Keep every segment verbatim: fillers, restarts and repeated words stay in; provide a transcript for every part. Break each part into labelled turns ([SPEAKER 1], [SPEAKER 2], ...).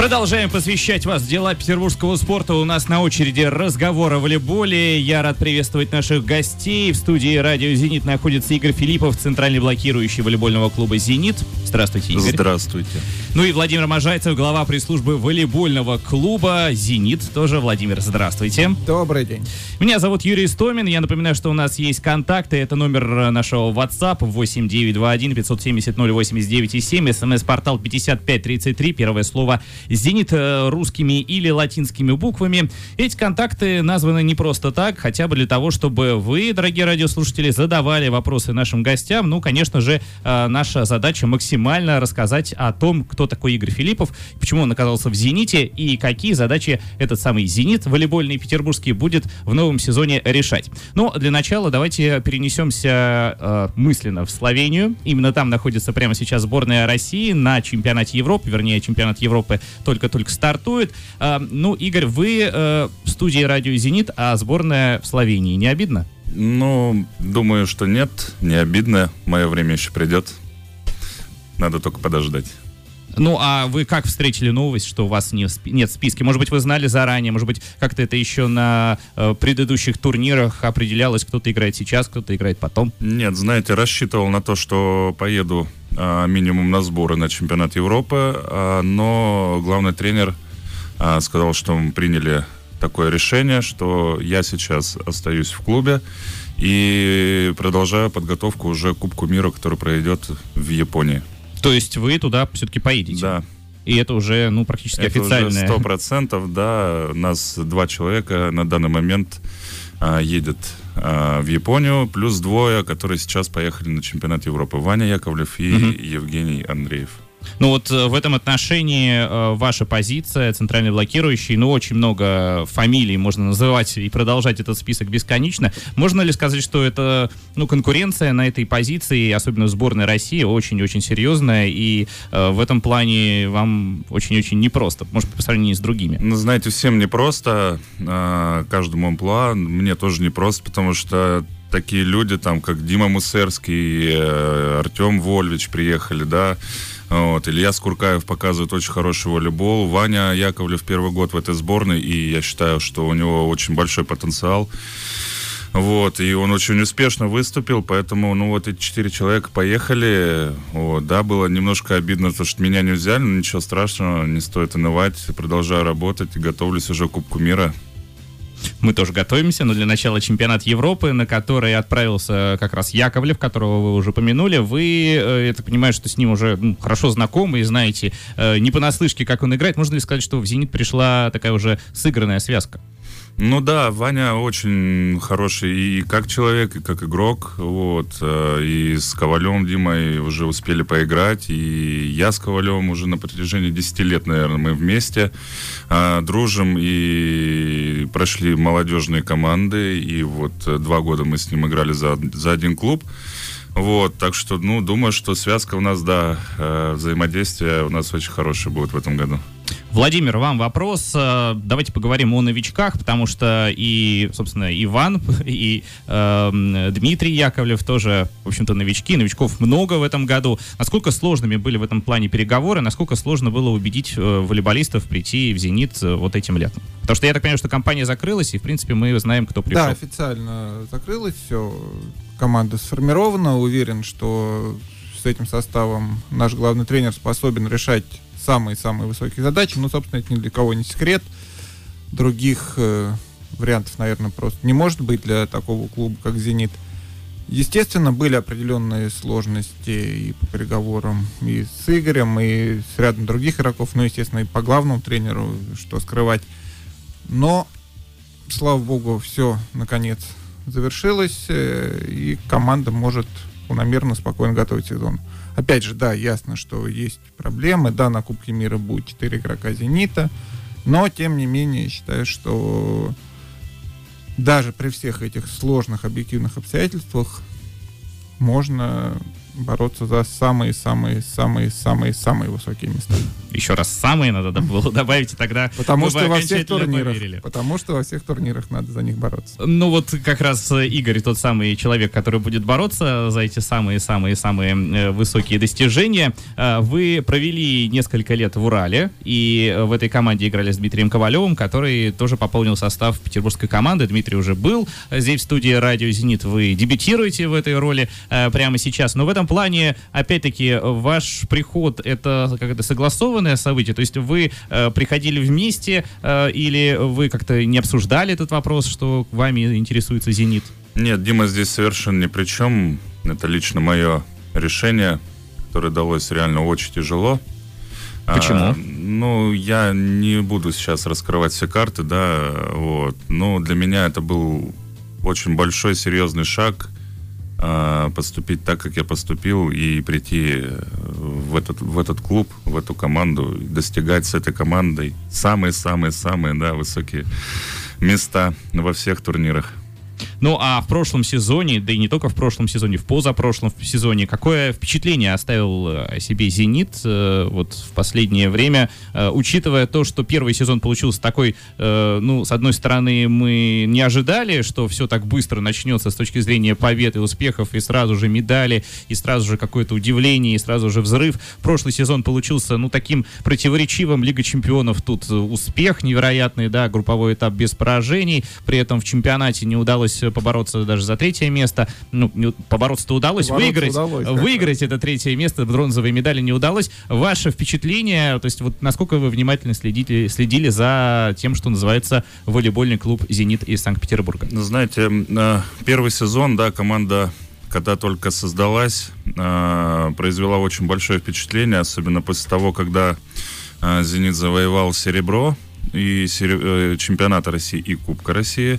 [SPEAKER 1] Продолжаем посвящать вас в дела петербургского спорта. У нас на очереди разговор о волейболе. Я рад приветствовать наших гостей. В студии радио «Зенит» находится Игорь Филиппов, центральный блокирующий волейбольного клуба «Зенит». Здравствуйте, Игорь.
[SPEAKER 2] Здравствуйте.
[SPEAKER 1] Ну и Владимир Можайцев, глава пресс-службы волейбольного клуба «Зенит». Тоже, Владимир, здравствуйте.
[SPEAKER 3] Добрый день.
[SPEAKER 1] Меня зовут Юрий Истомин. Я напоминаю, что у нас есть контакты. Это номер нашего WhatsApp восемь девятьсот двадцать один пятьсот семьдесят ноль восемьдесят девять семь. СМС-портал пятьдесят пять тридцать три. Первое слово «Зенит» русскими или латинскими буквами. Эти контакты названы не просто так, хотя бы для того, чтобы вы, дорогие радиослушатели, задавали вопросы нашим гостям. Ну, конечно же, наша задача максимально рассказать о том, кто такой Игорь Филиппов, почему он оказался в «Зените» и какие задачи этот самый «Зенит» волейбольный петербургский будет в новом сезоне решать. Но для начала давайте перенесемся э, мысленно в Словению. Именно там находится прямо сейчас сборная России на чемпионате Европы, вернее, чемпионат Европы только-только стартует. Э, ну, Игорь, вы э, в студии радио «Зенит», а сборная в Словении. Не обидно?
[SPEAKER 2] Ну, думаю, что нет, не обидно. Мое время еще придет. Надо только подождать.
[SPEAKER 1] Ну, а вы как встретили новость, что у вас не в спи- нет в списке? Может быть, вы знали заранее, может быть, как-то это еще на э, предыдущих турнирах определялось, кто-то играет сейчас, кто-то играет потом?
[SPEAKER 2] Нет, знаете, рассчитывал на то, что поеду а, минимум на сборы на чемпионат Европы, а, но главный тренер а, сказал, что мы приняли такое решение, что я сейчас остаюсь в клубе и продолжаю подготовку уже к Кубку мира, который пройдет в Японии.
[SPEAKER 1] То есть вы туда все-таки поедете?
[SPEAKER 2] Да.
[SPEAKER 1] И это уже, ну, практически
[SPEAKER 2] это
[SPEAKER 1] официальное.
[SPEAKER 2] Это уже сто процентов, да. У нас два человека на данный момент а, едет а, в Японию, плюс двое, которые сейчас поехали на чемпионат Европы. Ваня Яковлев и угу. Евгений Андреев.
[SPEAKER 1] Ну вот в этом отношении э, ваша позиция, центральный блокирующий, ну очень много фамилий можно называть и продолжать этот список бесконечно. Можно ли сказать, что это, ну, конкуренция на этой позиции, особенно в сборной России, очень-очень серьезная, и э, в этом плане вам очень-очень непросто, может быть, по сравнению с другими?
[SPEAKER 2] Ну, знаете, всем непросто, э, каждому амплуа, мне тоже непросто, потому что такие люди, там, как Дима Мусерский, э, Артем Вольвич приехали, да. Вот, Илья Скуркаев показывает очень хороший волейбол. Ваня Яковлев первый год в этой сборной, и я считаю, что у него очень большой потенциал. Вот, и он очень успешно выступил, поэтому, ну, вот эти четыре человека поехали. Вот, да, было немножко обидно, то, что меня не взяли, но ничего страшного, не стоит унывать. Продолжаю работать и готовлюсь уже к Кубку мира.
[SPEAKER 1] Мы тоже готовимся, но для начала чемпионат Европы, на который отправился как раз Яковлев, которого вы уже помянули. Вы, я так понимаю, что с ним уже ну, хорошо знакомы и знаете не понаслышке, как он играет. Можно ли сказать, что в «Зенит» пришла такая уже сыгранная связка?
[SPEAKER 2] Ну да, Ваня очень хороший и как человек, и как игрок. Вот. И с Ковалем Димой уже успели поиграть. И я с Ковалем уже на протяжении десяти лет, наверное, мы вместе а, дружим и прошли молодежные команды. И вот два года мы с ним играли за, за один клуб. Вот, так что, ну, думаю, что связка у нас, да, взаимодействие у нас очень хорошее будет в этом году.
[SPEAKER 1] Владимир, вам вопрос. Давайте поговорим о новичках, потому что и, собственно, Иван, и э, Дмитрий Яковлев тоже, в общем-то, новички. Новичков много в этом году. Насколько сложными были в этом плане переговоры? Насколько сложно было убедить волейболистов прийти в «Зенит» вот этим летом? Потому что я так понимаю, что компания закрылась, и, в принципе, мы знаем, кто пришел.
[SPEAKER 3] Да, официально закрылась, все, команда сформирована. Уверен, что с этим составом наш главный тренер способен решать самые-самые высокие задачи. Ну, собственно, это ни для кого не секрет. Других э, вариантов, наверное, просто не может быть для такого клуба, как «Зенит». Естественно, были определенные сложности и по переговорам и с Игорем, и с рядом других игроков, ну, естественно, и по главному тренеру, что скрывать. Но, слава богу, все, наконец, завершилось, э, и команда может полномерно, спокойно готовить сезон. Опять же, да, ясно, что есть проблемы. Да, на Кубке мира будет четыре игрока «Зенита», но, тем не менее, считаю, что даже при всех этих сложных объективных обстоятельствах можно бороться за самые-самые-самые-самые-самые высокие места.
[SPEAKER 1] Еще раз самые надо было добавить, и тогда
[SPEAKER 3] потому
[SPEAKER 1] мы
[SPEAKER 3] что
[SPEAKER 1] бы
[SPEAKER 3] во всех
[SPEAKER 1] окончательно
[SPEAKER 3] турнирах,
[SPEAKER 1] поверили.
[SPEAKER 3] потому что во всех турнирах надо за них бороться.
[SPEAKER 1] Ну вот как раз Игорь тот самый человек, который будет бороться за эти самые-самые-самые высокие достижения. Вы провели несколько лет в Урале, и в этой команде играли с Дмитрием Ковалевым, который тоже пополнил состав петербургской команды. Дмитрий уже был здесь в студии «Радио Зенит». Вы дебютируете в этой роли прямо сейчас. Но в этом плане, опять-таки, ваш приход — это как-то согласованное событие? То есть вы э, приходили вместе э, или вы как-то не обсуждали этот вопрос, что вами интересуется «Зенит»?
[SPEAKER 2] Нет, Дима здесь совершенно ни при чем. Это лично мое решение, которое далось реально очень тяжело.
[SPEAKER 1] Почему?
[SPEAKER 2] А, ну, я не буду сейчас раскрывать все карты, да, вот. Но для меня это был очень большой, серьезный шаг, поступить так, как я поступил, и прийти в этот, в этот клуб, в эту команду, достигать с этой командой самые-самые-самые, да, высокие места во всех турнирах.
[SPEAKER 1] Ну, а в прошлом сезоне, да и не только в прошлом сезоне, в позапрошлом сезоне, какое впечатление оставил о себе «Зенит» э, вот в последнее время, э, учитывая то, что первый сезон получился такой, э, ну, с одной стороны, мы не ожидали, что все так быстро начнется с точки зрения побед и успехов, и сразу же медали, и сразу же какое-то удивление, и сразу же взрыв. Прошлый сезон получился, ну, таким противоречивым. Лига чемпионов тут успех невероятный, да, групповой этап без поражений, при этом в чемпионате не удалось побороться даже за третье место. Ну, побороться-то удалось, побороться выиграть, удалось, выиграть это третье место, бронзовые медали не удалось. Ваше впечатление, то есть вот насколько вы внимательно следите, следили за тем, что называется волейбольный клуб «Зенит» из Санкт-Петербурга?
[SPEAKER 2] Ну, знаете, первый сезон, да, команда, когда только создалась, произвела очень большое впечатление, особенно после того, когда «Зенит» завоевал серебро и чемпионата России, и Кубка России.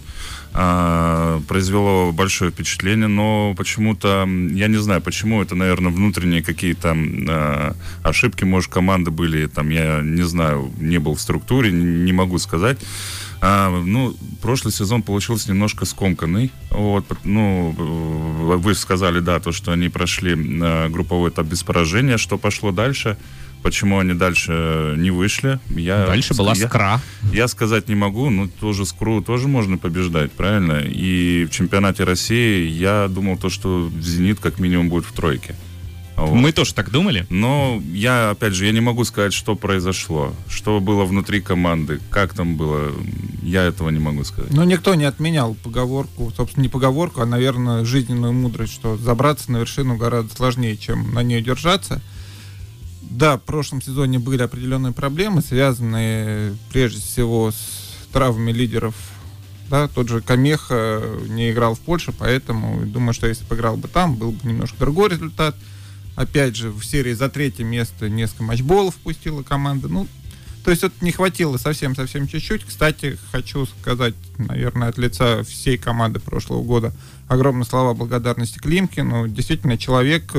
[SPEAKER 2] А, произвело большое впечатление, но почему-то, я не знаю почему, это, наверное, внутренние какие-то а, ошибки, может, команды были, там, я не знаю, не был в структуре, не, не могу сказать. А, ну, прошлый сезон получился немножко скомканный. Вот, ну, вы сказали, да, то, что они прошли а, групповой этап без поражения, что пошло дальше. Почему они дальше не вышли? Я,
[SPEAKER 1] дальше была
[SPEAKER 2] я,
[SPEAKER 1] «Скра».
[SPEAKER 2] Я сказать не могу, но тоже «Скру» тоже можно побеждать, правильно? И в чемпионате России я думал, то, что «Зенит» как минимум будет в тройке. Вот.
[SPEAKER 1] Мы тоже так думали.
[SPEAKER 2] Но я, опять же, я не могу сказать, что произошло, что было внутри команды, как там было, я этого не могу сказать.
[SPEAKER 3] Но никто не отменял поговорку, собственно, не поговорку, а, наверное, жизненную мудрость, что забраться на вершину гораздо сложнее, чем на ней держаться. Да, в прошлом сезоне были определенные проблемы, связанные прежде всего с травмами лидеров. Да, тот же Камеха не играл в Польше, поэтому думаю, что если бы играл бы там, был бы немножко другой результат. Опять же, в серии за третье место несколько матчболов пустила команда. Ну, то есть вот не хватило совсем-совсем чуть-чуть. Кстати, хочу сказать, наверное, от лица всей команды прошлого года огромные слова благодарности Климкину. Действительно, человек,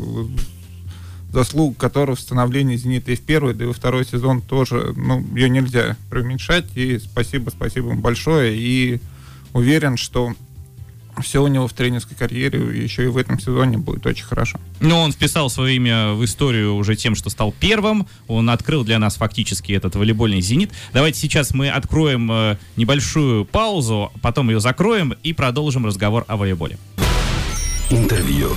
[SPEAKER 3] заслуг которого в становлении «Зенита» и в первый, да и во второй сезон тоже, ну, ее нельзя преуменьшать. И спасибо, спасибо ему большое. И уверен, что все у него в тренерской карьере еще и в этом сезоне будет очень хорошо.
[SPEAKER 1] Но он вписал свое имя в историю уже тем, что стал первым. Он открыл для нас фактически этот волейбольный «Зенит». Давайте сейчас мы откроем э, небольшую паузу, потом ее закроем и продолжим разговор о волейболе.
[SPEAKER 4] Интервью.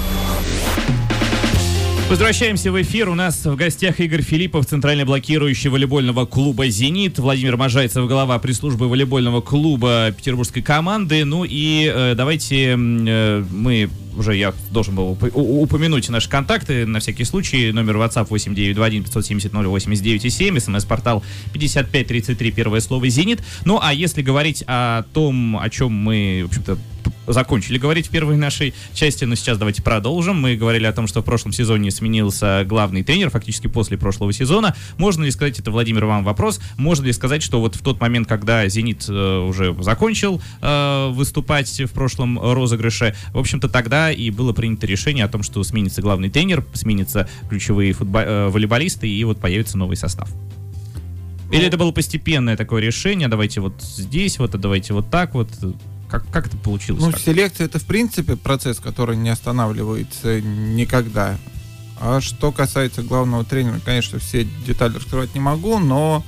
[SPEAKER 1] Возвращаемся в эфир. У нас в гостях Игорь Филиппов, центральный блокирующий волейбольного клуба «Зенит», Владимир Можайцев, глава пресс-службы волейбольного клуба петербургской команды. Ну и э, давайте э, мы уже, я должен был уп- упомянуть наши контакты на всякий случай. Номер WhatsApp восемь девять два один пятьсот семьдесят ноль восемьдесят девять семь, смс-портал пятьдесят пять тридцать три, первое слово «Зенит». Ну а если говорить о том, о чем мы, в общем-то, закончили говорить в первой нашей части, но сейчас давайте продолжим. Мы говорили о том, что в прошлом сезоне сменился главный тренер, фактически после прошлого сезона. Можно ли сказать, это, Владимир, вам вопрос, можно ли сказать, что вот в тот момент, когда «Зенит» э, уже закончил э, выступать в прошлом розыгрыше, в общем-то, тогда и было принято решение о том, что сменится главный тренер, сменятся ключевые футбол, э, волейболисты, и вот появится новый состав? Или это было постепенное такое решение, давайте вот здесь, вот, а давайте вот так вот? Как, как это получилось?
[SPEAKER 3] Ну,
[SPEAKER 1] так?
[SPEAKER 3] селекция — это, в принципе, процесс, который не останавливается никогда. А что касается главного тренера, конечно, все детали раскрывать не могу, но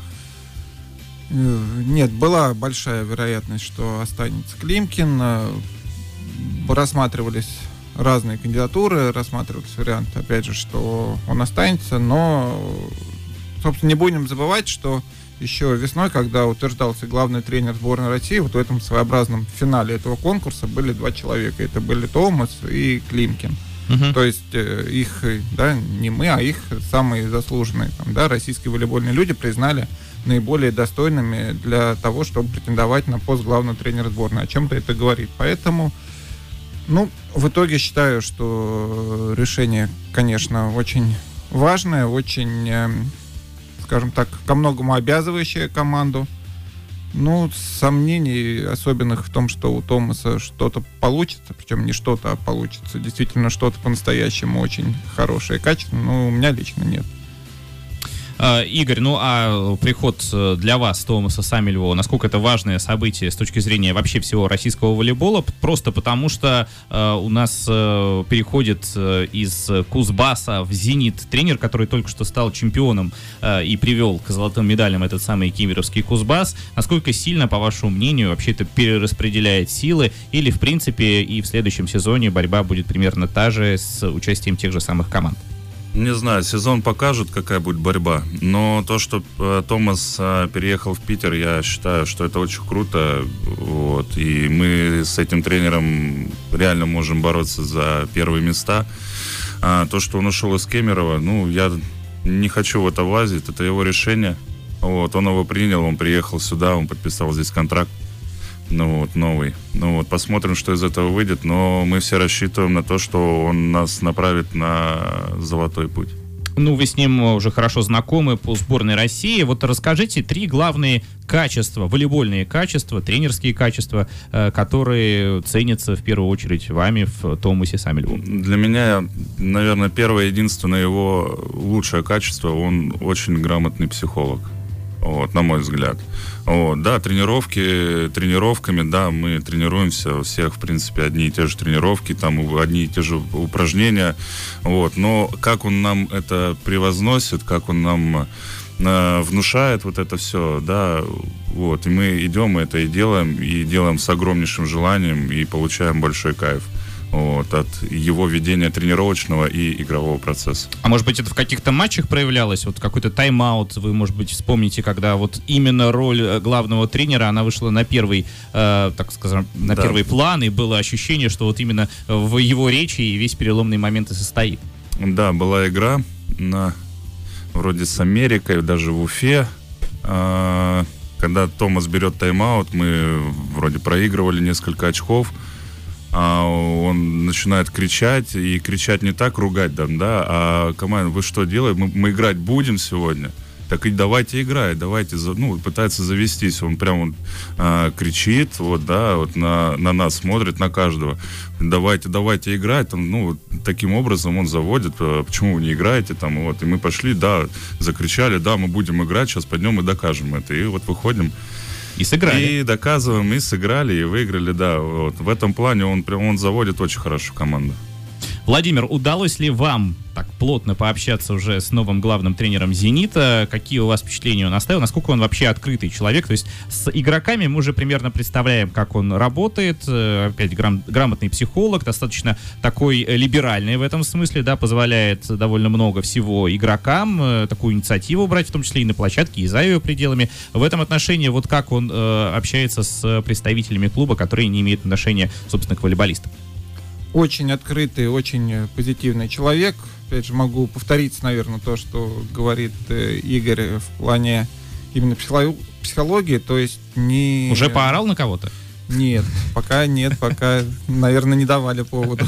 [SPEAKER 3] нет, была большая вероятность, что останется Климкин. Рассматривались разные кандидатуры, рассматривались варианты, опять же, что он останется, но, собственно, не будем забывать, что еще весной, когда утверждался главный тренер сборной России, вот в этом своеобразном финале этого конкурса были два человека. Это были Томас и Климкин. Uh-huh. То есть э, их, да, не мы, а их самые заслуженные там, да, российские волейбольные люди признали наиболее достойными для того, чтобы претендовать на пост главного тренера сборной. О чем-то это говорит. Поэтому, ну, в итоге считаю, что решение, конечно, очень важное, очень, э, скажем так, ко многому обязывающее команду. Ну, сомнений особенных в том, что у Томаса что-то получится, причем не что-то, а получится действительно что-то по-настоящему очень хорошее и качественное, но у меня лично нет.
[SPEAKER 1] Игорь, ну а приход для вас Томаса Самильвова, насколько это важное событие с точки зрения вообще всего российского волейбола? Просто потому что э, у нас э, переходит э, из Кузбасса в «Зенит» тренер, который только что стал чемпионом э, и привел к золотым медалям этот самый кемеровский Кузбасс. Насколько сильно, по вашему мнению, вообще это перераспределяет силы? Или, в принципе, и в следующем сезоне борьба будет примерно та же с участием тех же самых команд?
[SPEAKER 2] Не знаю, сезон покажет, какая будет борьба. Но то, что э, Томас э, переехал в Питер, я считаю, что это очень круто. Вот. И мы с этим тренером реально можем бороться за первые места. А то, что он ушел из Кемерово, ну, я не хочу в это влазить. Это его решение. Вот. Он его принял, он приехал сюда, он подписал здесь контракт. Ну вот, новый. Ну вот, посмотрим, что из этого выйдет. Но мы все рассчитываем на то, что он нас направит на золотой путь.
[SPEAKER 1] Ну, вы с ним уже хорошо знакомы по сборной России. Вот расскажите три главные качества, волейбольные качества, тренерские качества, которые ценятся в первую очередь вами в Томасе Самильвове.
[SPEAKER 2] Для меня, наверное, первое, единственное его лучшее качество, он очень грамотный психолог. Вот, на мой взгляд. Вот, да, тренировки, тренировками, да, мы тренируемся, у всех, в принципе, одни и те же тренировки, там одни и те же упражнения, вот, но как он нам это превозносит, как он нам э, внушает вот это все, да, вот, и мы идем и это и делаем, и делаем с огромнейшим желанием, и получаем большой кайф. Вот, от его ведения тренировочного и игрового процесса.
[SPEAKER 1] А может быть, это в каких-то матчах проявлялось? Вот какой-то тайм-аут, вы, может быть, вспомните, когда вот именно роль главного тренера, она вышла на первый, э, так скажем, на да. первый план, и было ощущение, что вот именно в его речи и весь переломный момент и состоит.
[SPEAKER 2] Да, была игра на, вроде с Америкой, даже в Уфе. Э, когда Томас берет тайм-аут, мы вроде проигрывали несколько очков, а он начинает кричать, и кричать не так, ругать там, да, а команда, вы что делаете, мы, мы играть будем сегодня, так и давайте играть, давайте, ну, пытается завестись, он прям вот, а, кричит, вот, да, вот на, на нас смотрит, на каждого, давайте, давайте играть, там, ну, таким образом он заводит, почему вы не играете, там, вот, и мы пошли, да, закричали, да, мы будем играть, сейчас пойдем и докажем это, и вот выходим.
[SPEAKER 1] И сыграли.
[SPEAKER 2] И доказываем, и сыграли, и выиграли, да. Вот. В этом плане он, он заводит очень хорошую команду.
[SPEAKER 1] Владимир, удалось ли вам так плотно пообщаться уже с новым главным тренером «Зенита»? Какие у вас впечатления он оставил? Насколько он вообще открытый человек? То есть с игроками мы уже примерно представляем, как он работает. Опять грам- грамотный психолог, достаточно такой либеральный в этом смысле, да, позволяет довольно много всего игрокам, такую инициативу брать, в том числе и на площадке, и за ее пределами. В этом отношении вот как он э, общается с представителями клуба, которые не имеют отношения, собственно, к волейболистам?
[SPEAKER 3] Очень открытый, очень позитивный человек. Опять же, могу повториться, наверное, то, что говорит э, Игорь в плане именно психологии. То есть не...
[SPEAKER 1] Уже поорал на кого-то?
[SPEAKER 3] Нет, пока нет, пока, наверное, не давали поводу.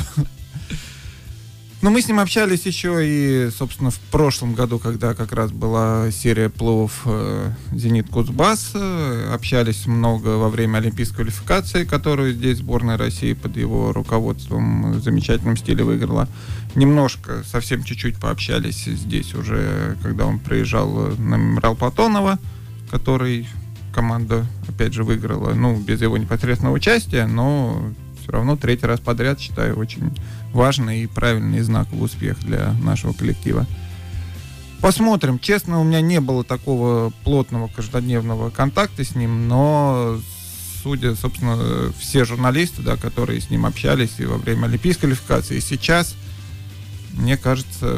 [SPEAKER 3] Но мы с ним общались еще и, собственно, в прошлом году, когда как раз была серия плей-офф э, «Зенит Кузбасс». Э, общались много во время олимпийской квалификации, которую здесь сборная России под его руководством в замечательном стиле выиграла. Немножко, совсем чуть-чуть пообщались здесь уже, когда он приезжал на мемориал Платонова, который команда, опять же, выиграла, ну, без его непосредственного участия, но все равно третий раз подряд, считаю, очень важный и правильный знаковый успех для нашего коллектива. Посмотрим. Честно, у меня не было такого плотного каждодневного контакта с ним, но, судя, собственно, все журналисты, да, которые с ним общались и во время олимпийской квалификации, и сейчас, мне кажется,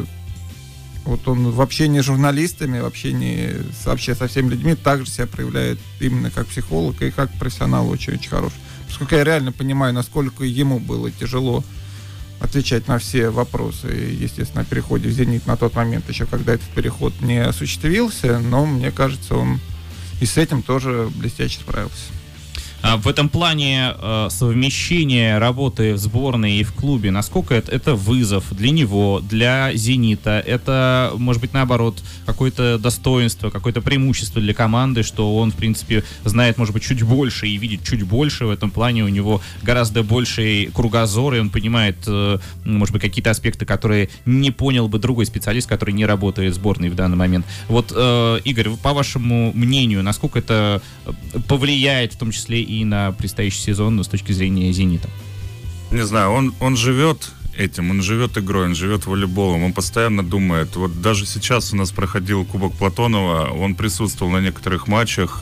[SPEAKER 3] вот он в общении с журналистами, в общении с, вообще со всеми людьми также себя проявляет именно как психолог и как профессионал очень-очень хороший. Поскольку я реально понимаю, насколько ему было тяжело отвечать на все вопросы, естественно, о переходе в «Зенит» на тот момент, еще когда этот переход не осуществился, но мне кажется, он и с этим тоже блестяще справился.
[SPEAKER 1] А в этом плане э, совмещение работы в сборной и в клубе, насколько это, это вызов для него, для «Зенита»? Это, может быть, наоборот, какое-то достоинство, какое-то преимущество для команды, что он, в принципе, знает, может быть, чуть больше и видит чуть больше. В этом плане у него гораздо больший кругозор, и он понимает, э, может быть, какие-то аспекты, которые не понял бы другой специалист, который не работает в сборной в данный момент. Вот, э, Игорь, по вашему мнению, насколько это повлияет, в том числе и на предстоящий сезон с точки зрения «Зенита»?
[SPEAKER 2] Не знаю, он, он живет этим, он живет игрой, он живет волейболом, он постоянно думает. Вот даже сейчас у нас проходил Кубок Платонова, он присутствовал на некоторых матчах,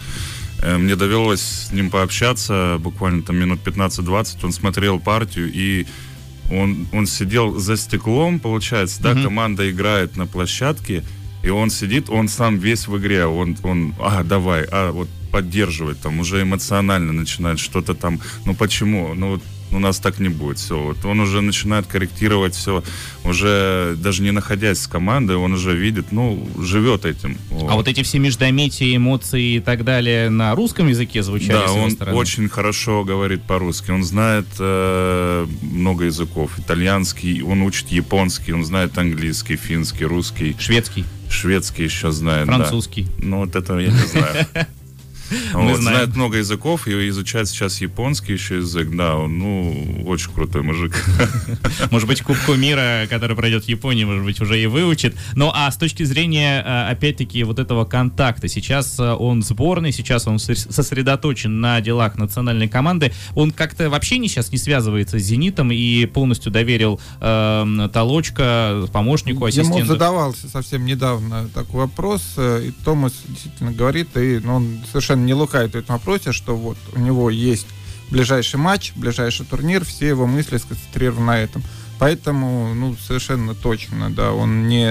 [SPEAKER 2] мне довелось с ним пообщаться, буквально там минут пятнадцать-двадцать, он смотрел партию, и он, он сидел за стеклом, получается, да, mm-hmm. команда играет на площадке, и он сидит, он сам весь в игре, он, он а, давай, а, вот поддерживать, там, уже эмоционально начинает что-то там, ну почему, ну вот у нас так не будет, все, вот он уже начинает корректировать все, уже даже не находясь с командой, он уже видит, ну, живет этим. Вот.
[SPEAKER 1] А вот эти все междометия, эмоции и так далее на русском языке звучали?
[SPEAKER 2] Да, он стороны? Очень хорошо говорит по-русски, он знает э, много языков, итальянский, он учит японский, он знает английский, финский, русский.
[SPEAKER 1] Шведский?
[SPEAKER 2] Шведский еще знает,
[SPEAKER 1] французский?
[SPEAKER 2] Да. Ну, вот этого я не знаю. Вот, знает много языков и изучает сейчас японский еще язык. Да, он, ну, очень крутой мужик.
[SPEAKER 1] Может быть, Кубку мира, который пройдет в Японии, может быть, уже и выучит. Ну, а с точки зрения, опять-таки, вот этого контакта, сейчас он сборный, сейчас он сосредоточен на делах национальной команды. Он как-то вообще не сейчас не связывается с «Зенитом» и полностью доверил э, Толочко, помощнику, ассистенту?
[SPEAKER 3] Ему задавался совсем недавно такой вопрос, и Томас действительно говорит, и ну, он совершенно не лукавит в этом вопросе, что вот у него есть ближайший матч, ближайший турнир, все его мысли сконцентрированы на этом. Поэтому, ну, совершенно точно, да, он не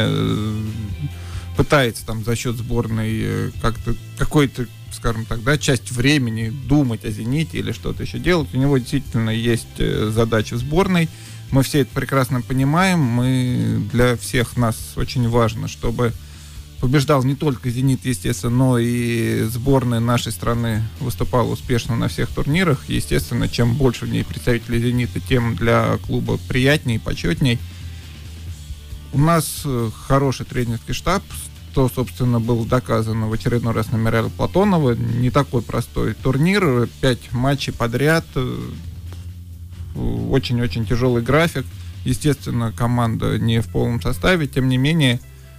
[SPEAKER 3] пытается там за счет сборной как-то какой-то, скажем так, да, часть времени думать о «Зените» или что-то еще делать. У него действительно есть задача в сборной. Мы все это прекрасно понимаем. Мы, для всех нас очень важно, чтобы побеждал не только «Зенит», естественно, но и сборная нашей страны выступала успешно на всех турнирах. Естественно, чем больше в ней представителей «Зенита», тем для клуба приятнее и почетней. У нас хороший тренерский штаб, что, собственно, было доказано в очередной раз на Мирале Платонова. Не такой простой турнир, пять матчей подряд, очень-очень тяжелый график. Естественно, команда не в полном составе, тем не менее,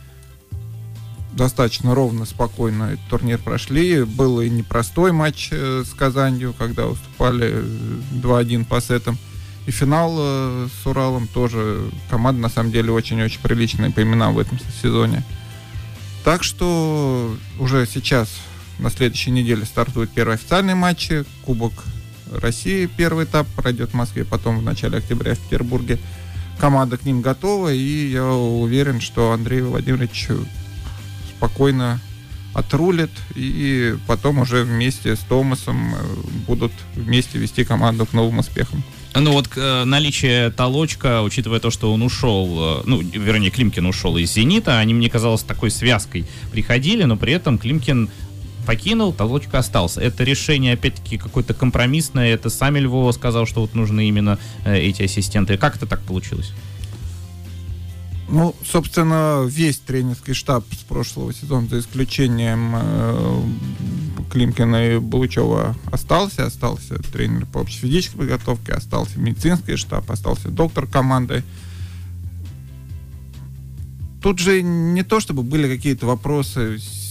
[SPEAKER 3] достаточно ровно, спокойно этот турнир прошли. Был и непростой матч с Казанью, когда уступали два-один по сетам. И финал с Уралом тоже. Команда, на самом деле, очень-очень приличная по именам в этом сезоне. Так что уже сейчас, на следующей неделе, стартуют первые официальные матчи. Кубок России, первый этап пройдет в Москве, потом в начале октября в Петербурге. Команда к ним готова, и я уверен, что Андрей Владимирович спокойно отрулит, и потом уже вместе с Томасом будут вместе вести команду к новым успехам.
[SPEAKER 1] Ну вот э, наличие Толочка, учитывая то, что он ушел, э, ну, вернее, Климкин ушел из «Зенита», они, мне казалось, такой связкой приходили, но при этом Климкин покинул, Толочка остался. Это решение, опять-таки, какое-то компромиссное, это сам Львова сказал, что вот нужны именно э, эти ассистенты. Как это так получилось?
[SPEAKER 3] Ну, собственно, весь тренерский штаб с прошлого сезона, за исключением э, Климкина и Булычева, остался. Остался тренер по общей физической подготовке, остался медицинский штаб, остался доктор команды. Тут же не то, чтобы были какие-то вопросы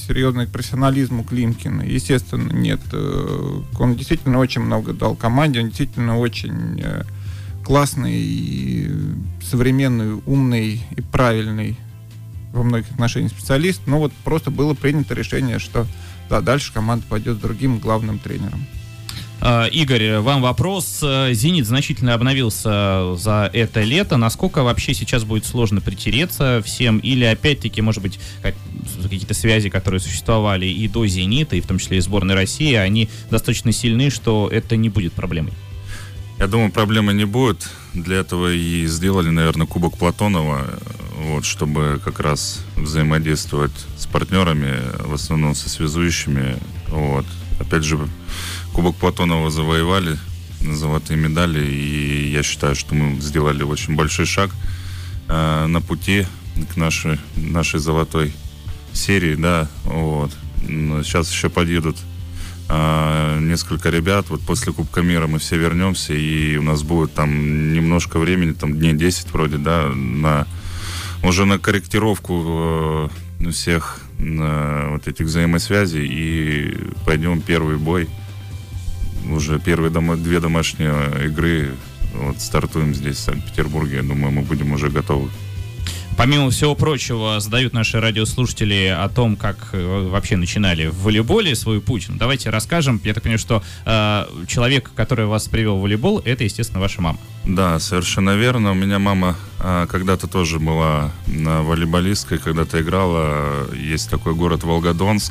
[SPEAKER 3] серьезный к профессионализму Климкина? Естественно, нет. Он действительно очень много дал команде, он действительно очень классный, и современный, умный и правильный во многих отношениях специалист. Но вот просто было принято решение, что да, дальше команда пойдет с другим главным тренером.
[SPEAKER 1] Игорь, вам вопрос. «Зенит» значительно обновился за это лето. Насколько вообще сейчас будет сложно притереться всем? Или, опять-таки, может быть, как, какие-то связи, которые существовали и до «Зенита», и в том числе и сборной России, они достаточно сильны, что это не будет проблемой?
[SPEAKER 2] Я думаю, проблемы не будет. Для этого и сделали, наверное, Кубок Платонова, вот, чтобы как раз взаимодействовать с партнерами, в основном со связующими. Вот. Опять же, Кубок Платонова завоевали, золотые медали, и я считаю, что мы сделали очень большой шаг э, на пути к нашей, нашей золотой серии, да, вот. Но сейчас еще подъедут э, несколько ребят, вот после Кубка мира мы все вернемся, и у нас будет там немножко времени, там дней десять вроде, да, на, уже на корректировку э, всех э, вот этих взаимосвязей, и пойдем первый бой. Уже первые дома, две домашние игры вот, стартуем здесь, в Санкт-Петербурге. Я думаю, мы будем уже готовы.
[SPEAKER 1] Помимо всего прочего, задают наши радиослушатели о том, как вообще начинали в волейболе свой путь. Ну, давайте расскажем. Я так понимаю, что э, человек, который вас привел в волейбол, это, естественно, ваша мама.
[SPEAKER 2] Да, совершенно верно. У меня мама э, когда-то тоже была волейболисткой, когда-то играла. Есть такой город Волгодонск.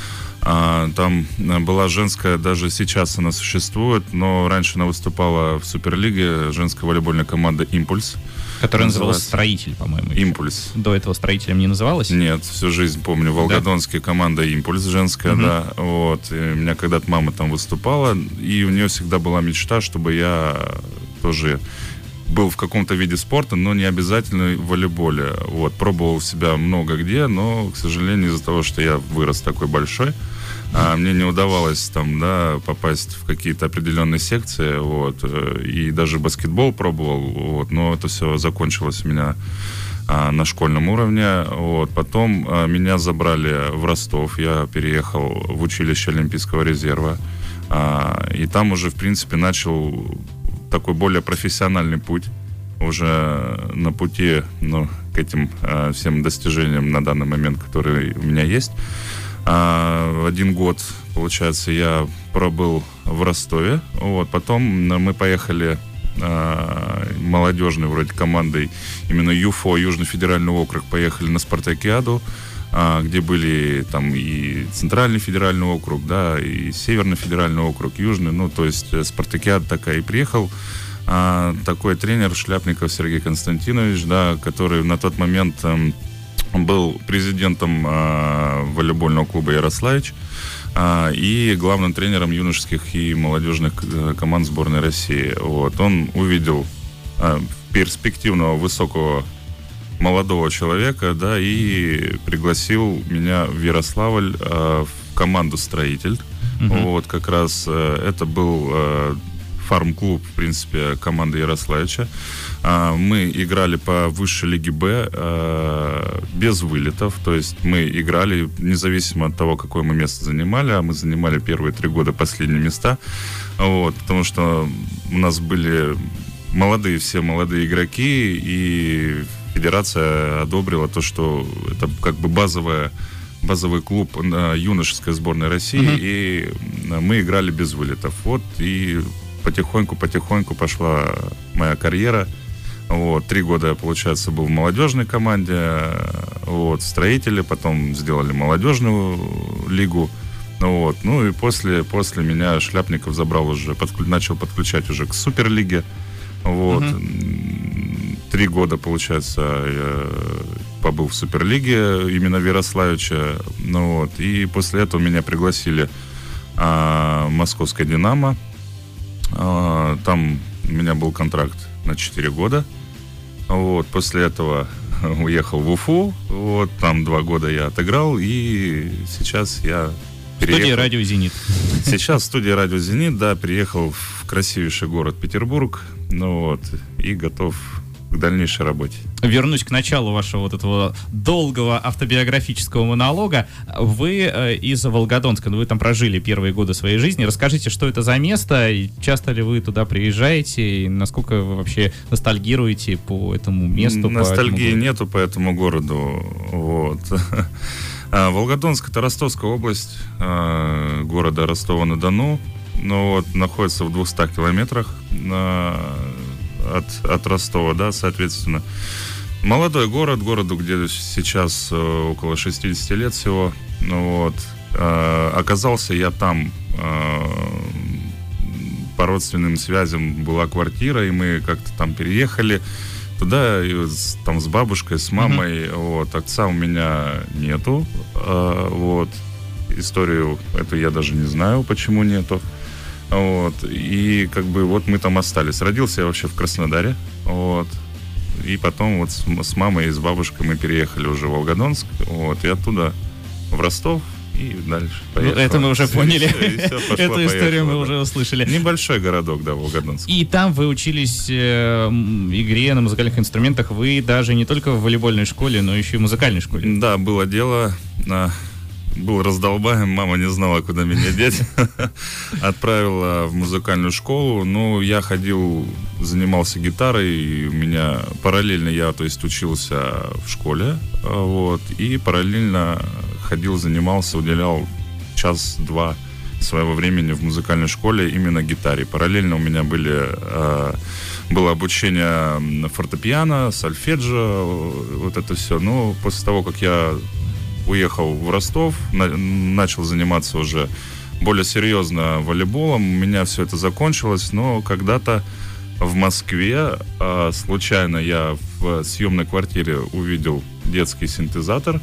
[SPEAKER 2] Там была женская, даже сейчас она существует, но раньше она выступала в Суперлиге, женская волейбольная команда «Импульс».
[SPEAKER 1] Которая называлась «Строитель», по-моему.
[SPEAKER 2] «Импульс».
[SPEAKER 1] До этого «Строителем» не называлась?
[SPEAKER 2] Нет, всю жизнь помню. Волгодонская, да? Команда «Импульс» женская, угу. Да. Вот. И у меня когда-то мама там выступала, и у нее всегда была мечта, чтобы я тоже был в каком-то виде спорта, но не обязательно в волейболе. Вот. Пробовал себя много где, но, к сожалению, из-за того, что я вырос такой большой, а мне не удавалось там, да, попасть в какие-то определенные секции, вот, и даже баскетбол пробовал, вот, но это все закончилось у меня а, на школьном уровне, вот, потом а, меня забрали в Ростов, я переехал в училище Олимпийского резерва, а, и там уже, в принципе, начал такой более профессиональный путь, уже на пути, ну, к этим а, всем достижениям на данный момент, которые у меня есть. А, один год, получается, я пробыл в Ростове. Вот, потом мы поехали а, молодежной вроде командой, именно ЮФО, Южный федеральный округ, поехали на Спартакиаду, а, где были там и Центральный федеральный округ, да, и Северный федеральный округ, Южный, ну, то есть Спартакиада такая. И приехал а, такой тренер Шляпников Сергей Константинович, да, который на тот момент а, был президентом а, волейбольного клуба «Ярославич» а, и главным тренером юношеских и молодежных команд сборной России. Вот. Он увидел а, перспективного, высокого, молодого человека, да, и пригласил меня в Ярославль а, в команду «Строитель». Uh-huh. Вот, как раз а, это был а, фарм-клуб, в принципе, команды Ярославича. А, мы играли по высшей лиге Б а, без вылетов, то есть мы играли независимо от того, какое мы место занимали, а мы занимали первые три года последние места, вот, потому что у нас были молодые, все молодые игроки, и федерация одобрила то, что это как бы базовая базовый клуб юношеской сборной России, uh-huh. и мы играли без вылетов. Вот, и потихоньку-потихоньку пошла моя карьера. Вот, три года, получается, был в молодежной команде, вот, в «Строителе», потом сделали молодежную лигу. Вот, ну и после, после меня Шляпников забрал уже, подклю, начал подключать уже к Суперлиге. Вот. Uh-huh. Три года, получается, я побыл в Суперлиге, именно в Ярославиче. Ну, вот, и после этого меня пригласили а, московское «Динамо». А, там у меня был контракт на четыре года. Вот, после этого уехал в Уфу. Вот, там два года я отыграл, и сейчас я переехал.
[SPEAKER 1] Студия «Радио Зенит».
[SPEAKER 2] Сейчас студия «Радио Зенит», да, приехал в красивейший город Петербург. Ну вот, и готов к дальнейшей работе.
[SPEAKER 1] Вернусь к началу вашего вот этого долгого автобиографического монолога. Вы э, из Волгодонска, ну, вы там прожили первые годы своей жизни. Расскажите, что это за место, и часто ли вы туда приезжаете, и насколько вы вообще ностальгируете по этому месту?
[SPEAKER 2] Ностальгии
[SPEAKER 1] по этому
[SPEAKER 2] нету по этому городу. Вот. А, Волгодонск — это Ростовская область, а, города Ростова-на-Дону. Ну, вот, находится в двухстах километрах на, от, от Ростова, да, соответственно. Молодой город, городу, где сейчас э, около шестьдесят лет всего. Ну, вот. Э, оказался я там э, по родственным связям, была квартира, и мы как-то там переехали туда, и с, там с бабушкой, с мамой. Mm-hmm. Вот. Отца у меня нету. Э, вот. Историю эту я даже не знаю, почему нету. Вот. И как бы вот мы там остались. Родился я вообще в Краснодаре. Вот. И потом вот с, с мамой и с бабушкой мы переехали уже в Волгодонск. Вот. И оттуда в Ростов и дальше поехали.
[SPEAKER 1] Ну, это мы уже
[SPEAKER 2] и
[SPEAKER 1] поняли.
[SPEAKER 2] Все, и все, пошло,
[SPEAKER 1] Эту историю
[SPEAKER 2] поехало,
[SPEAKER 1] мы
[SPEAKER 2] да.
[SPEAKER 1] уже услышали.
[SPEAKER 2] Небольшой городок, да, Волгодонск.
[SPEAKER 1] И там вы учились э, игре на музыкальных инструментах. Вы даже не только в волейбольной школе, но еще и в музыкальной школе.
[SPEAKER 2] Да, было дело. На... Был раздолбаем, мама не знала, куда меня деть. Отправила в музыкальную школу. Ну, я ходил, занимался гитарой. И у меня параллельно я, то есть, учился в школе. Вот, и параллельно ходил, занимался, уделял час-два своего времени в музыкальной школе именно гитаре. Параллельно у меня были, э, было обучение фортепиано, сольфеджио, вот это все. Но после того, как я уехал в Ростов, на, начал заниматься уже более серьезно волейболом. У меня все это закончилось, но когда-то в Москве а, случайно я в съемной квартире увидел детский синтезатор.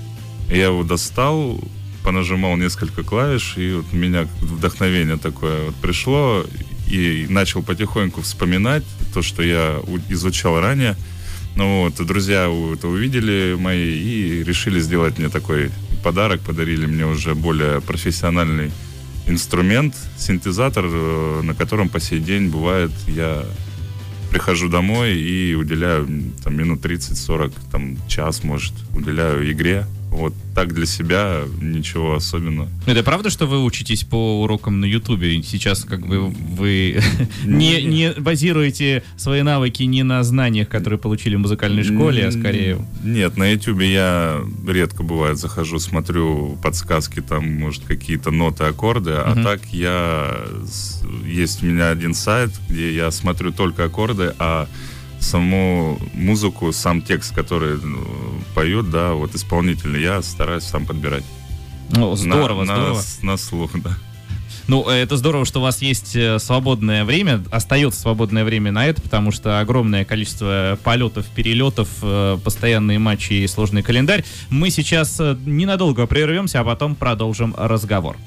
[SPEAKER 2] Я его достал, понажимал несколько клавиш, и вот у меня вдохновение такое вот пришло, и начал потихоньку вспоминать то, что я изучал ранее. Ну вот, и друзья это увидели мои и решили сделать мне такой подарок, подарили мне уже более профессиональный инструмент, синтезатор, на котором по сей день бывает я прихожу домой и уделяю там, минут тридцать-сорок, там, час, может, уделяю игре. Вот так для себя, ничего особенного.
[SPEAKER 1] Это правда, что вы учитесь по урокам на Ютубе? Сейчас как бы вы не, не базируете свои навыки не на знаниях, которые получили в музыкальной школе, а скорее...
[SPEAKER 2] Нет, на Ютубе я редко, бывает, захожу, смотрю подсказки, там, может, какие-то ноты, аккорды, а uh-huh. так я... Есть у меня один сайт, где я смотрю только аккорды, а саму музыку, сам текст, который ну, поют, да, вот исполнительный, я стараюсь сам подбирать.
[SPEAKER 1] Ну, здорово,
[SPEAKER 2] на,
[SPEAKER 1] здорово.
[SPEAKER 2] На, на слух, да.
[SPEAKER 1] Ну, это здорово, что у вас есть свободное время, остается свободное время на это, потому что огромное количество полетов, перелетов, постоянные матчи и сложный календарь. Мы сейчас ненадолго прервемся, а потом продолжим разговор.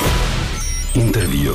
[SPEAKER 4] Интервью.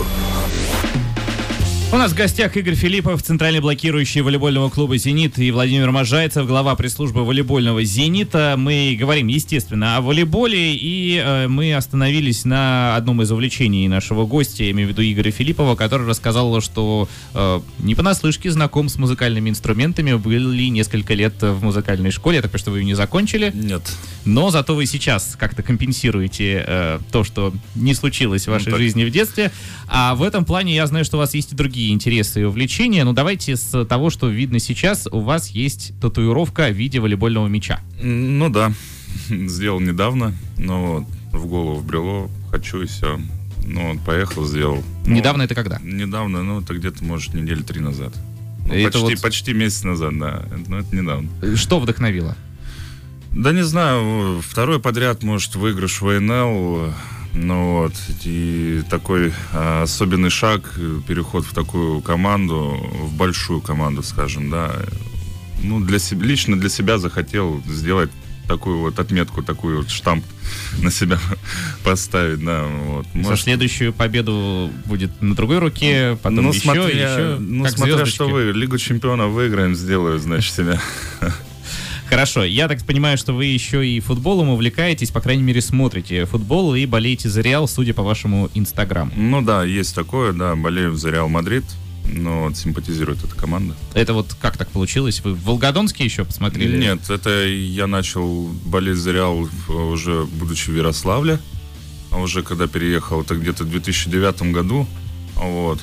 [SPEAKER 1] У нас в гостях Игорь Филиппов, центральный блокирующий волейбольного клуба «Зенит», и Владимир Можайцев, глава пресс-службы волейбольного «Зенита». Мы говорим, естественно, о волейболе, и э, мы остановились на одном из увлечений нашего гостя, я имею в виду Игоря Филиппова, который рассказал, что э, не понаслышке знаком с музыкальными инструментами, были несколько лет в музыкальной школе. Я так понимаю, что вы ее не закончили.
[SPEAKER 2] Нет.
[SPEAKER 1] Но зато вы сейчас как-то компенсируете э, то, что не случилось в вашей ну, жизни в детстве. А в этом плане я знаю, что у вас есть и другие интересы и увлечения. Ну, давайте с того, что видно сейчас. У вас есть татуировка в виде волейбольного мяча.
[SPEAKER 2] Ну да, сделал недавно, но вот в голову вбрело, хочу и все. Ну вот, поехал, сделал.
[SPEAKER 1] Недавно
[SPEAKER 2] ну,
[SPEAKER 1] это когда?
[SPEAKER 2] Недавно, ну это где-то, может, недели три назад. Ну,
[SPEAKER 1] это
[SPEAKER 2] почти,
[SPEAKER 1] вот...
[SPEAKER 2] почти месяц назад, да. Но это недавно.
[SPEAKER 1] Что вдохновило?
[SPEAKER 2] Да не знаю, второй подряд, может, выигрыш в эн эл. Ну вот, и такой а, особенный шаг, переход в такую команду, в большую команду, скажем, да. Ну, для себя, лично для себя захотел сделать такую вот отметку, такой вот штамп на себя поставить, да. Вот.
[SPEAKER 1] Может... За следующую победу будет на другой руке, потом
[SPEAKER 2] ну,
[SPEAKER 1] еще,
[SPEAKER 2] смотря,
[SPEAKER 1] еще.
[SPEAKER 2] Ну,
[SPEAKER 1] как
[SPEAKER 2] смотря
[SPEAKER 1] звездочки.
[SPEAKER 2] что вы, Лигу чемпионов выиграем, сделаю, значит, себя.
[SPEAKER 1] Хорошо, я так понимаю, что вы еще и футболом увлекаетесь, по крайней мере, смотрите футбол и болеете за Реал, судя по вашему инстаграму.
[SPEAKER 2] Ну да, есть такое, да, болею за Реал Мадрид. но вот симпатизирует эта команда.
[SPEAKER 1] Это вот как так получилось? Вы в Волгодонске еще посмотрели?
[SPEAKER 2] Нет, это я начал болеть за Реал уже будучи в Ярославле. А уже когда переехал, это где-то в две тысячи девятом году. Вот.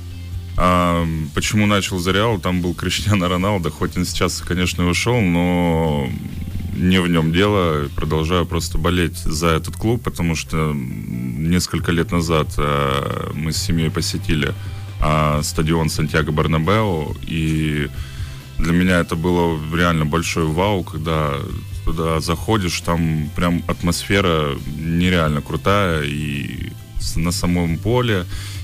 [SPEAKER 2] А почему начал за Реал? Там был Криштиану Роналдо, хоть он сейчас, конечно, и ушел, но не в нем дело. Продолжаю просто болеть за этот клуб, потому что несколько лет назад а, мы с семьей посетили а, стадион Сантьяго Бернабеу, и для меня это было реально большой вау, когда туда заходишь, там прям атмосфера нереально крутая, и на самом поле,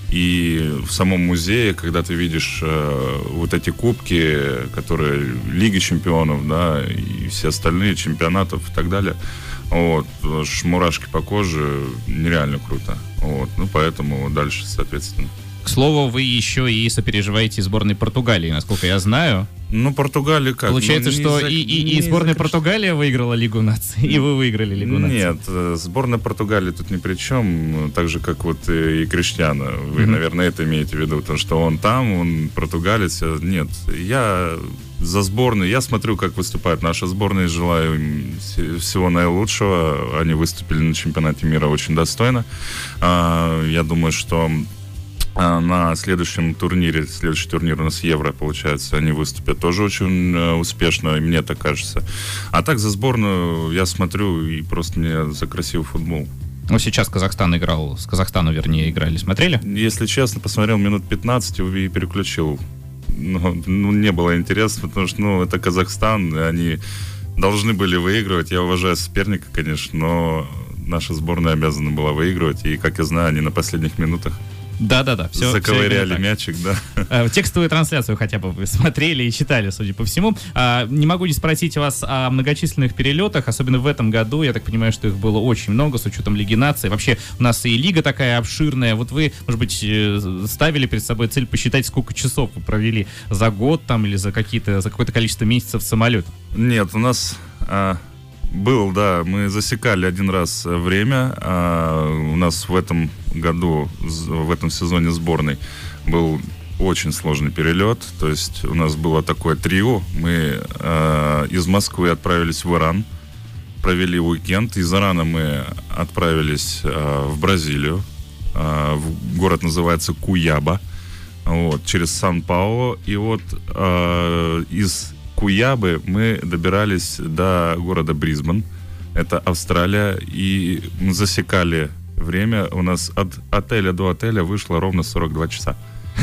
[SPEAKER 2] и в самом музее, когда ты видишь э, вот эти кубки, которые Лиги чемпионов, да, и все остальные чемпионатов и так далее, вот, аж мурашки по коже, нереально круто, вот, ну, поэтому дальше, соответственно.
[SPEAKER 1] К слову, вы еще и сопереживаете сборной Португалии, насколько я знаю.
[SPEAKER 2] Ну, Португалия как?
[SPEAKER 1] Получается,
[SPEAKER 2] ну,
[SPEAKER 1] что
[SPEAKER 2] за...
[SPEAKER 1] и, и, и сборная Португалия выиграла Лигу наций, и вы выиграли Лигу наций.
[SPEAKER 2] Нет, сборная Португалии тут ни при чем, так же, как вот и Криштиану. Вы, mm-hmm. наверное, это имеете в виду, потому что он там, он португалец. Нет, я за сборную, я смотрю, как выступает наша сборная, и желаю им всего наилучшего. Они выступили на чемпионате мира очень достойно. Я думаю, что на следующем турнире, следующий турнир у нас Евро, получается, они выступят тоже очень э, успешно, и мне так кажется. А так за сборную я смотрю, и просто мне за красивый футбол.
[SPEAKER 1] Ну, сейчас Казахстан играл, с Казахстану, вернее, играли. Смотрели?
[SPEAKER 2] Если честно, посмотрел минут пятнадцать и переключил. Ну, ну, не было интересно, потому что, ну, это Казахстан, они должны были выигрывать. Я уважаю соперника, конечно, но наша сборная обязана была выигрывать, и, как я знаю, они на последних минутах
[SPEAKER 1] Да-да-да. Все,
[SPEAKER 2] заковыряли
[SPEAKER 1] все
[SPEAKER 2] мячик, да.
[SPEAKER 1] Текстовую трансляцию хотя бы вы смотрели и читали, судя по всему. Не могу не спросить вас о многочисленных перелетах, особенно в этом году. Я так понимаю, что их было очень много, с учетом Лиги наций. Вообще, у нас и лига такая обширная. Вот вы, может быть, ставили перед собой цель посчитать, сколько часов вы провели за год там или за какие-то, за какое-то количество месяцев в самолете?
[SPEAKER 2] Нет, у нас... А... Был, да, мы засекали один раз время. А, у нас в этом году, в этом сезоне сборной был очень сложный перелет. То есть у нас было такое трио. Мы а, из Москвы отправились в Иран, провели уикенд. Из Ирана мы отправились а, в Бразилию. А, в, город называется Куяба. Вот, через Сан-Паулу. И вот а, из Куябы мы добирались до города Брисбен, это Австралия, и мы засекали время, у нас от отеля до отеля вышло ровно сорок два часа.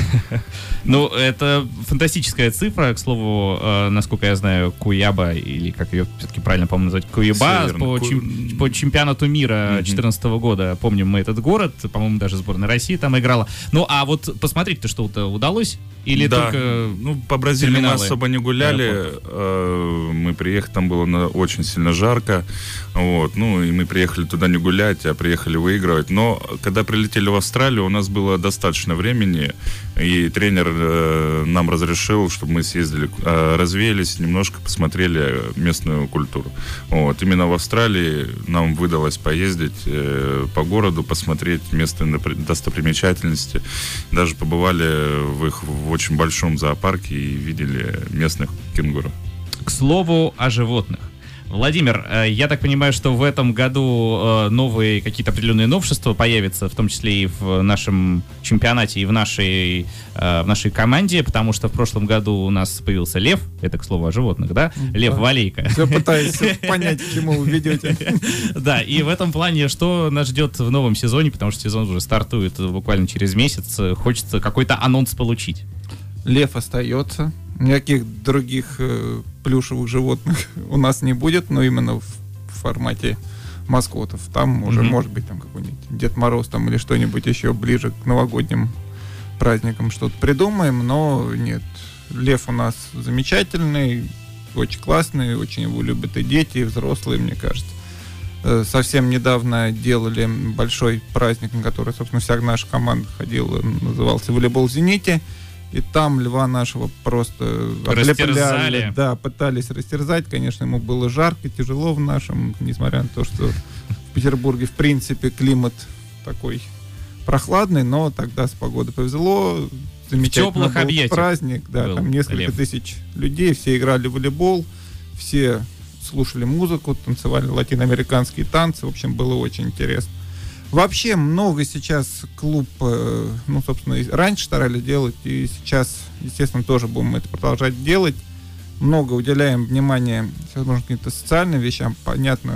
[SPEAKER 1] Ну, это фантастическая цифра, к слову, э, насколько я знаю, Куяба, или как ее все-таки правильно, по-моему, назвать, Куяба, по, Ку... чем, по чемпионату мира две тысячи четырнадцатого года, помним мы этот город, по-моему, даже сборная России там играла. Ну, а вот посмотреть-то что-то удалось? Или
[SPEAKER 2] да,
[SPEAKER 1] только
[SPEAKER 2] ну, по Бразилии мы особо не гуляли, э, мы приехали, там было на, очень сильно жарко, вот, ну, и мы приехали туда не гулять, а приехали выигрывать, но когда прилетели в Австралию, у нас было достаточно времени, и тренер э, нам разрешил, чтобы мы съездили, э, развеялись, немножко посмотрели местную культуру. Вот. Именно в Австралии нам выдалось поездить э, по городу, посмотреть местные достопримечательности. Даже побывали в их в очень большом зоопарке и видели местных кенгуру.
[SPEAKER 1] К слову о животных. Владимир, я так понимаю, что в этом году новые какие-то определенные новшества появятся, в том числе и в нашем чемпионате, и в нашей, в нашей команде, потому что в прошлом году у нас появился лев, это, к слову, о животных, да? Лев Валейка.
[SPEAKER 3] Я пытаюсь понять, к чему вы ведете.
[SPEAKER 1] Да, и в этом плане, что нас ждет в новом сезоне, потому что сезон уже стартует буквально через месяц, хочется какой-то анонс получить.
[SPEAKER 3] Лев остается. Никаких других э, плюшевых животных у нас не будет, но именно в формате маскотов. Там уже, mm-hmm. может быть, там какой-нибудь Дед Мороз там, или что-нибудь еще ближе к новогодним праздникам что-то придумаем, но нет. Лев у нас замечательный, очень классный, очень его любят и дети, и взрослые, мне кажется. Э, совсем недавно делали большой праздник, на который, собственно, вся наша команда ходила, назывался «Волейбол в Зените». И там льва нашего просто отлепляли, да, пытались растерзать. Конечно, ему было жарко, тяжело в нашем, несмотря на то, что в Петербурге, в принципе, климат такой прохладный, но тогда с погодой повезло. замечательный
[SPEAKER 1] теплых
[SPEAKER 3] был
[SPEAKER 1] объятиях
[SPEAKER 3] праздник, да,
[SPEAKER 1] был
[SPEAKER 3] там несколько
[SPEAKER 1] Лев.
[SPEAKER 3] тысяч людей, все играли в волейбол, все слушали музыку, танцевали латиноамериканские танцы, в общем, было очень интересно. Вообще много сейчас клуб, ну, собственно, раньше старались делать, и сейчас, естественно, тоже будем это продолжать делать. Много уделяем внимания, сейчас, может, каким-то социальным вещам. Понятно,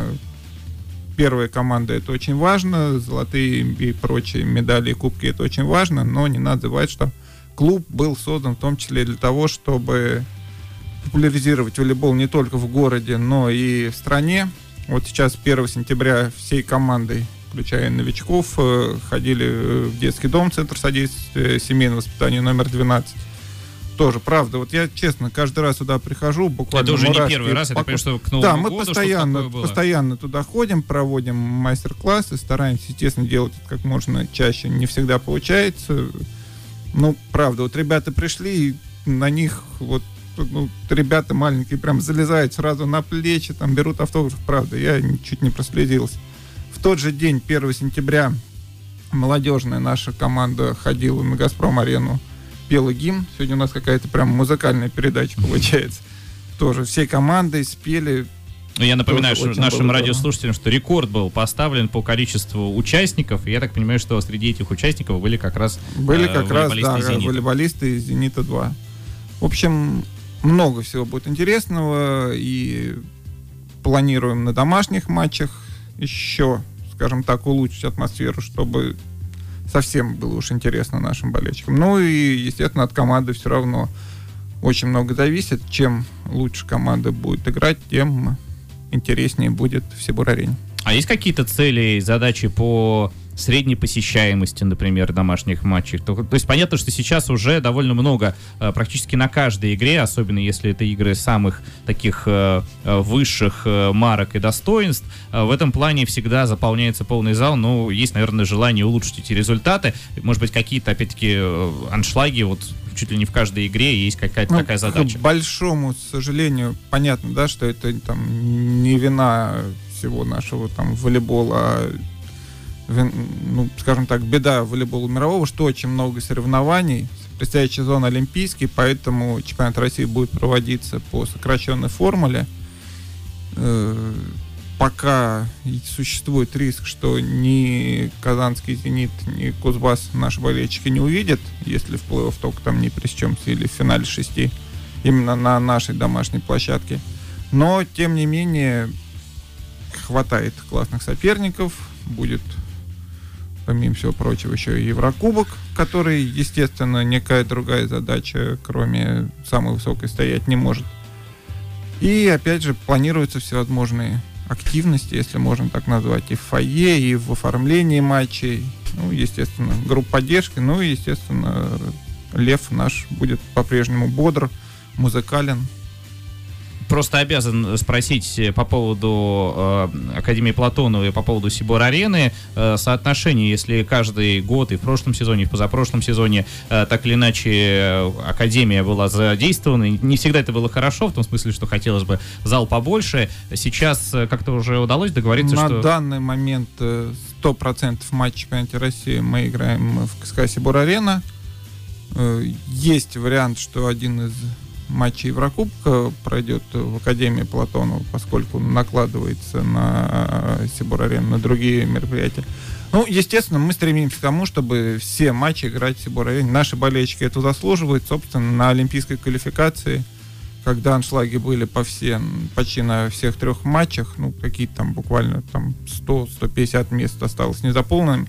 [SPEAKER 3] первая команда — это очень важно, золотые и прочие медали и кубки — это очень важно, но не надо забывать, что клуб был создан в том числе для того, чтобы популяризировать волейбол не только в городе, но и в стране. Вот сейчас первого сентября всей командой, включая новичков, ходили в детский дом, Центр содействия семейного воспитания номер двенадцать. Тоже, правда, вот я, честно, каждый раз сюда прихожу, буквально...
[SPEAKER 1] Это уже не
[SPEAKER 3] мурашки
[SPEAKER 1] первый раз, я
[SPEAKER 3] по...
[SPEAKER 1] понимаю, что к Новому
[SPEAKER 3] да, мы
[SPEAKER 1] году
[SPEAKER 3] постоянно,
[SPEAKER 1] что-то такое было.
[SPEAKER 3] постоянно туда ходим, проводим мастер-классы, стараемся, естественно, делать это как можно чаще. Не всегда получается. Ну, правда, вот ребята пришли, и на них вот, ну, ребята маленькие прям залезают сразу на плечи, там берут автограф. Правда, я чуть не прослезился. В тот же день, первого сентября, молодежная наша команда ходила на «Газпром-арену», пела гимн. Сегодня у нас какая-то прям музыкальная передача получается. Тоже всей командой спели.
[SPEAKER 1] Ну, я напоминаю что нашим
[SPEAKER 3] было
[SPEAKER 1] радиослушателям, что рекорд был поставлен по количеству участников. И я так понимаю, что среди этих участников были как раз
[SPEAKER 3] Были как
[SPEAKER 1] э,
[SPEAKER 3] раз,
[SPEAKER 1] волейболисты
[SPEAKER 3] да,
[SPEAKER 1] из «Зенита».
[SPEAKER 3] волейболисты из «Зенита-два». В общем, много всего будет интересного. И планируем на домашних матчах еще, скажем так, улучшить атмосферу, чтобы совсем было уж интересно нашим болельщикам. Ну и, естественно, от команды все равно очень много зависит. Чем лучше команда будет играть, тем интереснее будет в Сибур-арене.
[SPEAKER 1] А есть какие-то цели и задачи по средней посещаемости, например, домашних матчей? То, то есть понятно, что сейчас уже довольно много, практически на каждой игре, особенно если это игры самых таких высших марок и достоинств, в этом плане всегда заполняется полный зал, но есть, наверное, желание улучшить эти результаты. Может быть, какие-то, опять-таки, аншлаги, вот чуть ли не в каждой игре есть какая-то ну, такая задача.
[SPEAKER 3] К большому сожалению, понятно, да, что это там не вина всего нашего там волейбола, а, ну, скажем так, беда волейбола мирового, что очень много соревнований. Предстоящий сезон олимпийский, поэтому чемпионат России будет проводиться по сокращенной формуле. Э, пока существует риск, что ни казанский «Зенит», ни Кузбасс наши болельщики не увидят, если в плей-офф только там не пресечемся, или в финале шести, именно на нашей домашней площадке. Но, тем не менее, хватает классных соперников. Будет, помимо всего прочего, еще и Еврокубок, который, естественно, никакая другая задача, кроме самой высокой, стоять не может. И, опять же, планируются всевозможные активности, если можно так назвать, и в фойе, и в оформлении матчей. Ну, естественно, группа поддержки. Ну и, естественно, Лев наш будет по-прежнему бодр, музыкален.
[SPEAKER 1] Просто обязан спросить по поводу э, Академии Платонова и по поводу Сибур-арены э, соотношение, если каждый год и в прошлом сезоне, и в позапрошлом сезоне э, так или иначе э, Академия была задействована. Не всегда это было хорошо, в том смысле, что хотелось бы зал побольше. Сейчас э, как-то уже удалось договориться,
[SPEAKER 3] На
[SPEAKER 1] что...
[SPEAKER 3] На данный момент сто процентов матчей чемпионата России мы играем в КСК Сибур-арена. Э, есть вариант, что один из матчи Еврокубка пройдет в Академии Платонова, поскольку накладывается на Сибур-арену, на другие мероприятия. Ну, естественно, мы стремимся к тому, чтобы все матчи играть в Сибур-арене. Наши болельщики это заслуживают. Собственно, на олимпийской квалификации, когда аншлаги были по всем, почти на всех трех матчах, ну, какие-то там буквально там сто - сто пятьдесят мест осталось незаполненным.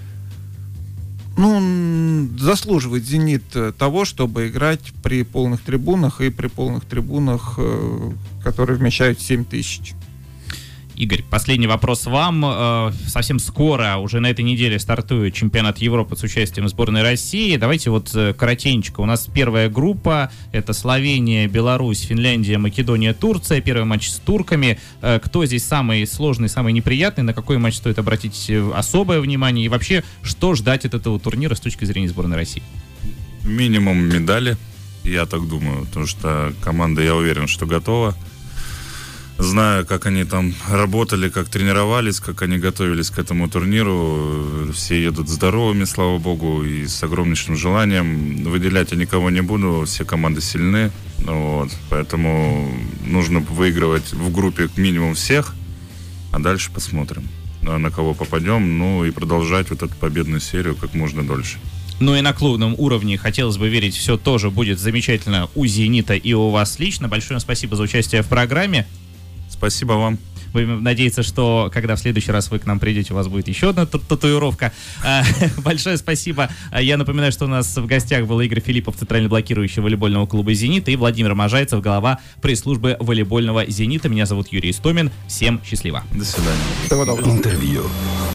[SPEAKER 3] Ну, заслуживает «Зенит» того, чтобы играть при полных трибунах и при полных трибунах, которые вмещают семь тысяч.
[SPEAKER 1] Игорь, последний вопрос вам. Совсем скоро, уже на этой неделе, стартует чемпионат Европы с участием сборной России. Давайте вот коротенько. У нас первая группа. Это Словения, Беларусь, Финляндия, Македония, Турция. Первый матч с турками. Кто здесь самый сложный, самый неприятный? На какой матч стоит обратить особое внимание? И вообще, что ждать от этого турнира с точки зрения сборной России?
[SPEAKER 2] Минимум медали, я так думаю. Потому что команда, я уверен, что готова. знаю, как они там работали, как тренировались, как они готовились к этому турниру. Все едут здоровыми, слава богу, и с огромнейшим желанием. Выделять я никого не буду, все команды сильны. Вот, поэтому нужно выигрывать в группе минимум всех, а дальше посмотрим, на кого попадем, ну и продолжать вот эту победную серию как можно дольше.
[SPEAKER 1] Ну и на клубном уровне, хотелось бы верить, все тоже будет замечательно у «Зенита» и у вас лично. Большое спасибо за участие в программе.
[SPEAKER 2] Спасибо вам.
[SPEAKER 1] Будем надеяться, что когда в следующий раз вы к нам придете, у вас будет еще одна татуировка. Большое спасибо. Я напоминаю, что у нас в гостях был Игорь Филиппов, центральный блокирующий волейбольного клуба «Зенит», и Владимир Можайцев, глава пресс-службы волейбольного «Зенита». Меня зовут Юрий Истомин. Всем счастливо.
[SPEAKER 2] До свидания.
[SPEAKER 3] Всего доброго.
[SPEAKER 4] Интервью.